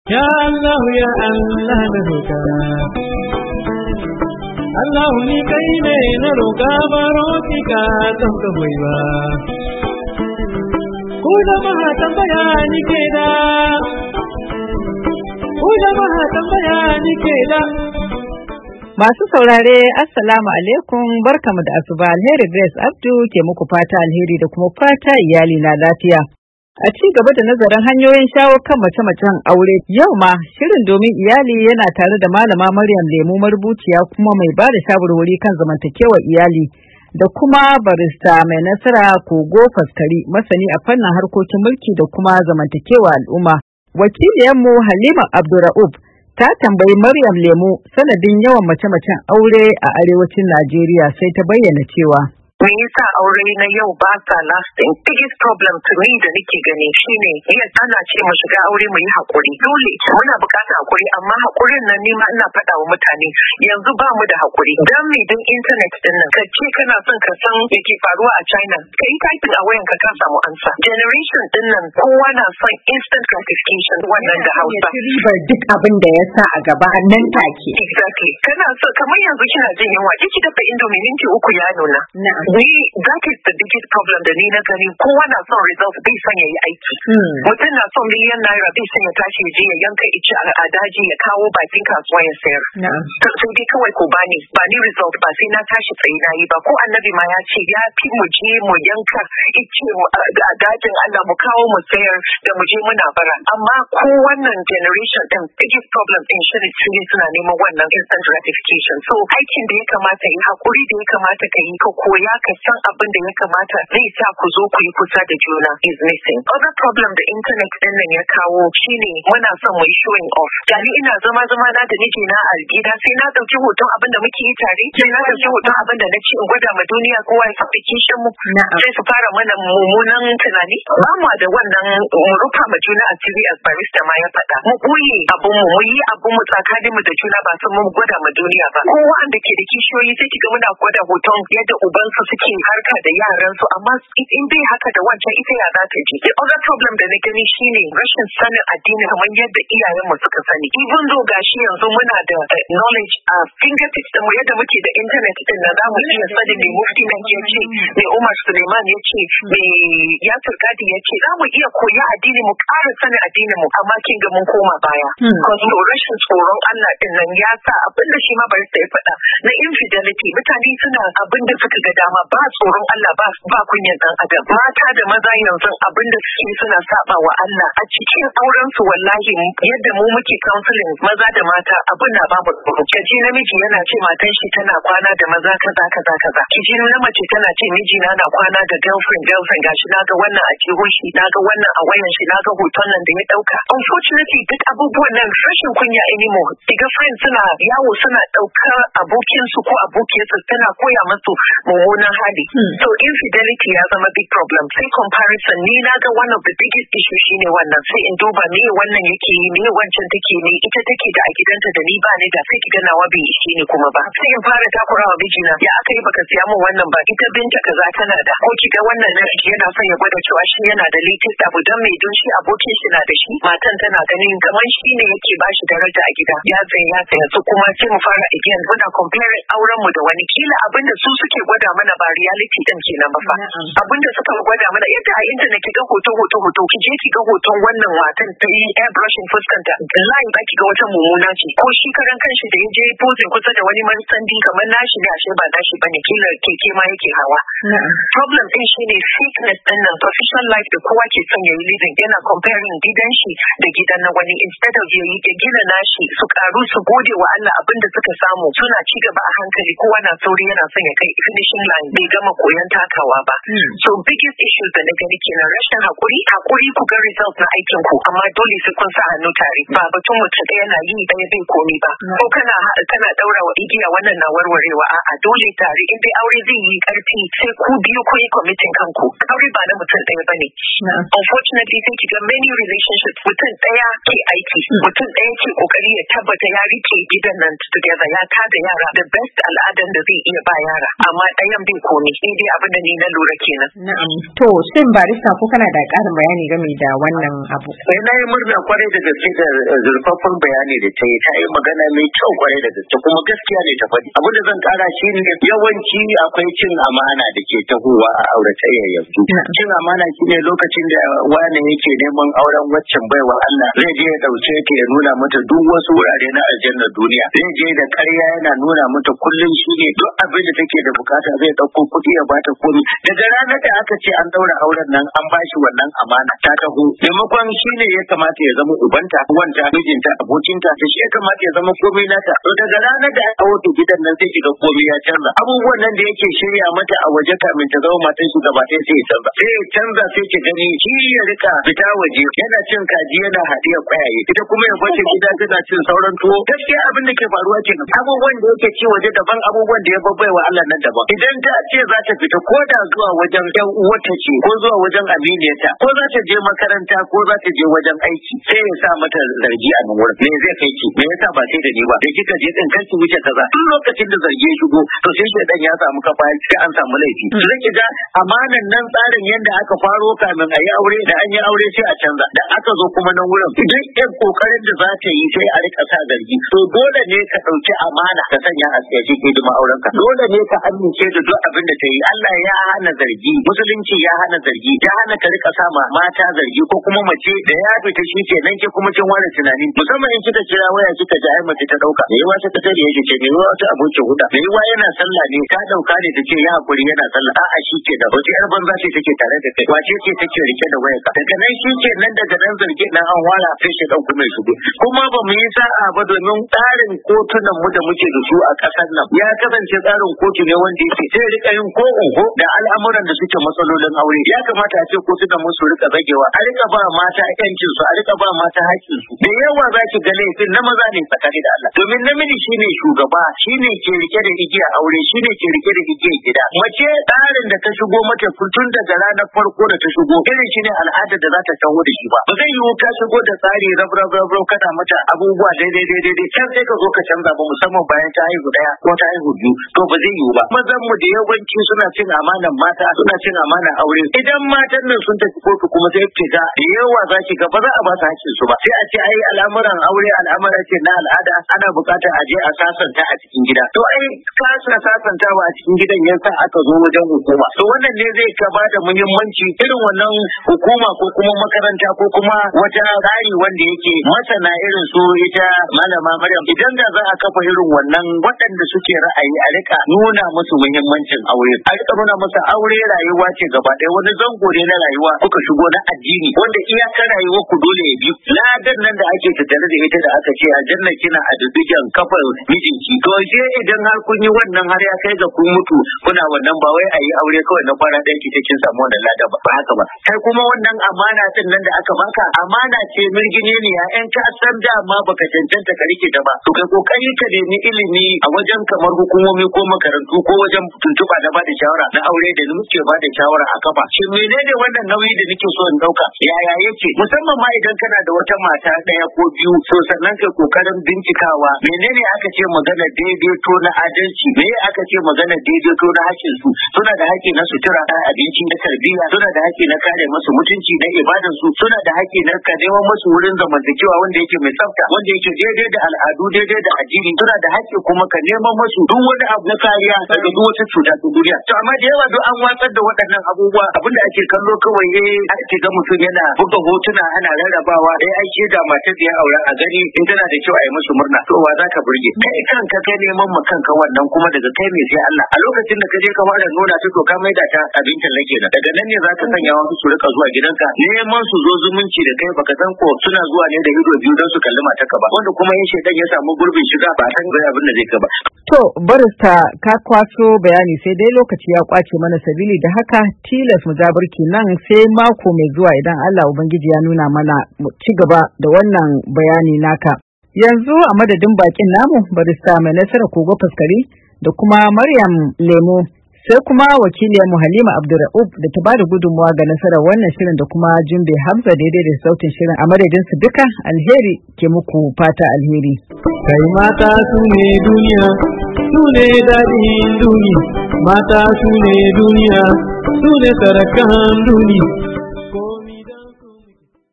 Ya Allah na roƙa. Allah ni kai ne na roƙa baro ki ka don ka hoyi ba. Ku jama'a tambaya ni ke da. Masu saurare Assalamu alaikum, barkamu da asuba. Alheri Grace Abdu ke muku fata alheri da kuma fata iyali na lafiya. A ci gaba da nazarin hanyoyin shawo kan mace-macen aure, yau ma shirin domin iyali yana tare da malama Maryam Lemu, marubuciya kuma mai ba da shawarwari kan zamantakewar iyali, da kuma barista mai nasara Kogo Faskari, masani a fannin harkokin mulki da kuma zamantakewar al'umma. Wakiliyarmu Halima Abdurra'ub ta tambayi Maryam Lemu sanadin yawan mace-macen aure a arewacin Najeriya, sai ta bayyana cewa me yasa aure na yau ba sa lasting? Biggest problem to me da nake gani shine yadda ana ce mu shiga aure mu yi hakuri. Dole muna bukatar hakuri, amma hakurin nan ni ma ina faɗa wa mutane yanzu ba mu da hakuri. Dan me din internet din nan? Ka ce kana son ka san me ke faruwa a China, ka yi typing a wayan ka samu ansa. Generation din nan kowa na son instant gratification, wannan da Hausa. Ribar duk abin da ya sa a gaba nan take. Exactly. Kana so kamar yanzu kina jin yunwa, ki dafa indomie minti 3 ya nuna. That is the biggest problem da ni na gani. Kowa na son results, bai son ya yi aiki. Mutum na son miliyan naira, bai son ya tashi ya je ya yanka ice a daji ya kawo bakin kasuwa ya sayar. Sai dai kawai ko bani result, ba sai na tashi tsaye na yi ba. Ko annabi ma ya ce ya fi mu je mu yanka ice a dajin Allah mu kawo mu sayar da mu je muna bara. Amma ko wannan generation din biggest problem din shi ne suna neman wannan instant gratification. So aikin da ya kamata yi, hakuri da ya kamata ka yi, ka koya ka san abin da ya kamata zai sa ku zo ku yi kusa da juna is missing. Other problem da internet din nan ya kawo shine muna son mu yi showing off. Gani ina zama na da mijina a gida, sai na dauki hoton abin da muke yi tare, sai na dauki hoton abin da nace in gwada ma duniya kowa ya san kishin mu. Sai su fara mana mummunan tunani. Ba mu da wannan rufa ma juna asiri, as barista ma ya faɗa. Mu koyi abun mu yi abun mu tsakanin mu da juna, ba sun mu gwada ma duniya ba. Kowa wanda ke da kishiyoyi sai kiga muna gwada hoton yadda ubansu suke harka da yaransu, amma in bai haka da wancan ita ya za ta ji. The other problem da na gani shine rashin sanin addini kamar yadda iyayenmu suka sani. Even though gashi yanzu muna da knowledge a fingertips da mu, yadda muke da internet din na za mu iya sanin me mufti nan ya ce, me Umar Suleiman ya ce, me Yasir Gadi ya ce. Za mu iya koya addini mu, ƙara sanin addinin mu, amma kin ga mun koma baya. Because rashin tsoron Allah din nan ya sa abin da shi ma barista ya faɗa na infidelity. Mutane suna abin da suka ga dama, ba tsoron Allah, ba kunyan dan adam. Mata da maza yanzu abin da suke suna saba wa Allah a cikin auren su. Wallahi yadda mu muke counseling maza da mata, abin na babu tsoro. Kaji namiji yana ce matan shi tana kwana da maza kaza. Kiji na mace tana ce miji na kwana da girlfriend gashi naga wannan a jihun shi, naga wannan a wayan shi, naga hoton nan da ya dauka. Unfortunately duk abubuwan nan rashin kunya anymore. Kiga friends suna yawo suna daukar abokin su ko abokiyarsu tana koya musu mummunan hali. So infidelity ya zama big problem. Sai comparison, ni na ga one of the biggest issue shine wannan. Sai in duba me wannan yake yi, me wancan take yi, ita take da a gidanta da ni ba ni da, sai kiga nawa bai ishe ni kuma ba. Sai in fara takurawa mijina, ya aka yi baka siya min wannan ba, ita binta kaza tana da, ko kiga wannan na yana son ya gwada cewa shi yana da latest abu, dan mai don shi abokin shi na da shi, matan tana ganin kamar shi ne yake bashi daraja a gida. Ya tsaya su kuma sai mu fara again muna comparing auren mu da wani. Kila abinda su suke gwada mana ba reality din kenan ba fa. Abinda suka gwada mana yadda a internet kiga hoto ki je kiga hoton wannan matan ta yi airbrushing fuskanta, line ba kiga wata mummuna ce, ko shi karan kanshi da yaje posing kusa da wani mansandi kamar nashi ne, ashe ba nashi bane, kila keke ma yake hawa. Problem din shine sickness din nan, professional life da kowa ke son yayi living, yana comparing gidan shi da gidan na wani, instead of yayi ya gina nashi su karu su gode wa Allah abinda suka samu. Suna ci gaba a hankali, kowa na sauri yana son ya kai finishing line, bai gama koyon takawa ba. So biggest issues da na gani kenan rashin hakuri ku ga result na aikin ku, amma dole sai kun sa hannu tare. Ba batun mutum ɗaya na yi ɗaya bai komi ba, ko kana daura wa igiya wannan na warwarewa, a'a dole tare. In dai aure zai yi karfi sai ku biyu kun yi committing kanku. Aure ba na mutum ɗaya bane. Unfortunately sai kiga many relationships mutum ɗaya ke aiki, mutum ɗaya ke kokari ya tabbata ya rike gidan nan together, ya tada yara the best al'adan da zai iya ba yara, amma ɗayan bai yin komai sai dai abin da ni na lura kenan. Na'am. To shin barista ko kana da ƙarin bayani game da wannan abu? Sai na yi murna kwarai da gaske da zurfafan bayani da ta yi magana mai kyau kwarai da gaske kuma gaskiya ne ta faɗi. Abin da zan ƙara shi ne yawanci akwai cin amana da ke tahowa a auratayya yanzu. Cin amana shi ne lokacin da wani yake neman auren waccan baiwa Allah zai je ya ɗauke ta ya nuna mata duk wasu wurare na aljannar duniya. Zai je da ƙarya yana nuna mata kullum shi ne duk abin da take da bukata zai ɗauko kuɗi ya bata komi. Daga ranar da aka ce an ɗaura auren nan an bashi wannan amana ta taho. Maimakon shi ne ya kamata ya zama ubanta, wanta, mijinta, abokinta, da shi ya kamata ya zama komai nata. To daga ranar da aka wuce gidan nan sai kiga komai ya canza. Abubuwan nan da yake shirya mata a waje kamin ta zama matan shi gaba ɗaya sai ya canza. Sai ya canza sai ki gani shi ya rika fita waje yana cin kaji yana haɗiya ƙwayaye. Ita kuma ya bace gida tana cin sauran tuwo. Gaskiya abin da ke faruwa kenan. Abubuwan da yake ci waje daban, abubuwan da ya babbaiwa Allah nan daban. Idan ta ce za ta fita ko da zuwa wajen ƴan uwarta ce ko zuwa wajen aminiyarta ko za ta je makaranta ko za ta je wajen aiki sai ya sa mata zargi a nan wurin. Me zai kai ki? Me yasa ba sai da ni ba? Da kika je din kanki wuce kaza. Duk lokacin da zargi ya shigo to sai shedan ya samu kafa sai an samu laifi. Zai ki ga amanan nan tsarin yanda aka faro kamin a yi aure da an yi aure sai a canza. Da aka zo kuma nan wurin duk ƴan kokarin da za ta yi sai a rika sa zargi. To dole ne ka ɗauki amana ka sanya a cikin hidima aurenka. Dole ne ka amince da duk abin da ta yi. Allah ya hana zargi, musulunci ya hana zargi, ya hana ka rika sama mata zargi ko kuma mace da ya fita shi ke nan ke kuma kin ware tunani. Musamman in kika kira waya kika ji ai mace ta dauka. Me yawa ta tare yake ce me yawa ta abokin huda. Me yawa yana sallah ne ka dauka ne take ya hakuri yana sallah. A'a shi ke da wace yar banza ce take tare da kai. Wace ce take rike da wayarka. Daga nan shi ke nan daga nan zargi nan an wala sai shi dan kuma shigo. Kuma ba mu yi sa'a ba domin tsarin kotunan mu da muke da su a ƙasar nan ya kasance tsarin kotu ne wanda yake sai rika yin ko oho da al'amuran da suke matsalolin aure. Ya kamata a ce kotunan mu su rika zagewa, a rika ba mata yancin su, a rika ba mata haƙƙin su. Da yawa za ki ga laifin na maza ne tsakani da Allah. Domin namiji shine shugaba, shine ke rike da igiya aure, shine ke rike da igiya gida. Mace tsarin da ta shigo mata tun daga ranar farko da ta shigo irin shine al'adar da za ta taho da shi ba. Ba zai yiwu ka shigo da tsari rab kana mata abubuwa daidai can sai ka zo ka canza ba musamman bayan ta haihu daya ko ta haihu biyu to ba zai yiwu ba. Mazan mu da yawanci suna cin amanan mata, suna cin amanan aure. Idan matan nan sun tafi kotu kuma sai ki ga da yawa za ki ga ba za a ba su hakkin su ba. Sai a ce ai al'amuran aure al'amura ce na al'ada ana buƙatar a je a sasanta a cikin gida. To ai kasa sasantawa a cikin gidan yasa aka zo wajen hukuma. To wannan ne zai ka bada muhimmanci irin wannan hukuma ko kuma makaranta ko kuma wata tsari wanda yake masana irin su ita malama Maryam idan da za a kafa irin wannan waɗanda suke ra'ayi a rika nuna musu muhimmancin aure. A rika nuna musu aure rayuwa ce gaba ɗaya wani zango ne na rayuwa kuka shigo na addini wanda iyakar rayuwar ku dole ya bi. Ladan nan da ake tattare da ita da aka ce aljanna kina a duddugen kafar mijinki. To sai idan har kun yi wannan har ya kai ga kun mutu kuna wannan ba wai a yi aure kawai na kwana ɗaya ki kin samu wannan ladan ba haka ba. Kai kuma wannan amana din nan da aka baka amana ce mirgine ne ya ƴan ka san dama baka cancanta ka rike ta ba. To kai kokari ka nemi ilimi a wajen kamar hukumomi ko makarantu ko wajen tuntuɓa da bada shawara na aure da muke bada shawara a kafa. Shin menene wannan nauyi da nake so in dauka? Yaya yake? Musamman ma idan kana da wata mata ɗaya ko biyu so sannan kai kokarin bincikawa menene aka ce magana daidaito na adalci, me aka ce magana daidaito na hakkin su. Suna da haƙƙi na sutura, na abinci, na tarbiyya, suna da haƙƙi na kare musu mutunci na ibadan su, suna da haƙƙi na ka neman musu wurin zamantakewa wanda yake mai tsafta, wanda yake daidai da al'adu, daidai da addini. Suna da haƙƙi kuma ka neman musu duk wani abu na kariya daga duk wata cuta ta duniya. To amma da yawa duk an watsar da waɗannan abubuwa abinda ake kallo kawai ake ga mutum yana buga hotuna ana rarrabawa ai da matar da ya aure a gani in tana da kyau a yi musu murna. To wa za ka burge? Kai kanka kai neman ma kanka wannan kuma daga kai mai sai Allah. A lokacin da ka je ka fara nuna ta to ka maida ta abincin lake nan. Daga nan ne za ka sanya wasu su rika zuwa gidanka neman su zo zumunci da kai baka san ko suna zuwa ne da ido biyu don su kalli matarka ba. Wanda kuma yin shedan ya samu gurbin shiga ba san abin da zai ka ba. To barista ka kwaso bayani sai dai lokaci ya kwace mana sabili da haka tilas mu zabarki nan sai mako mai zuwa idan Allah Ubangiji ya nuna mana mu ci gaba da wannan bayani naka. Yanzu a madadin bakin namu barista mai nasara Kogo Faskari da kuma Maryam Lemo sai kuma wakiliyar mu Halima Abdurraub da ta bada gudunmawa ga nasarar wannan shirin da kuma Jumbe Hamza daidai da sautin shirin a madadin su duka alheri ke muku fata alheri. Kai mata su ne duniya, su ne daɗin duniya. mata su ne duniya, su ne sarakan duniya.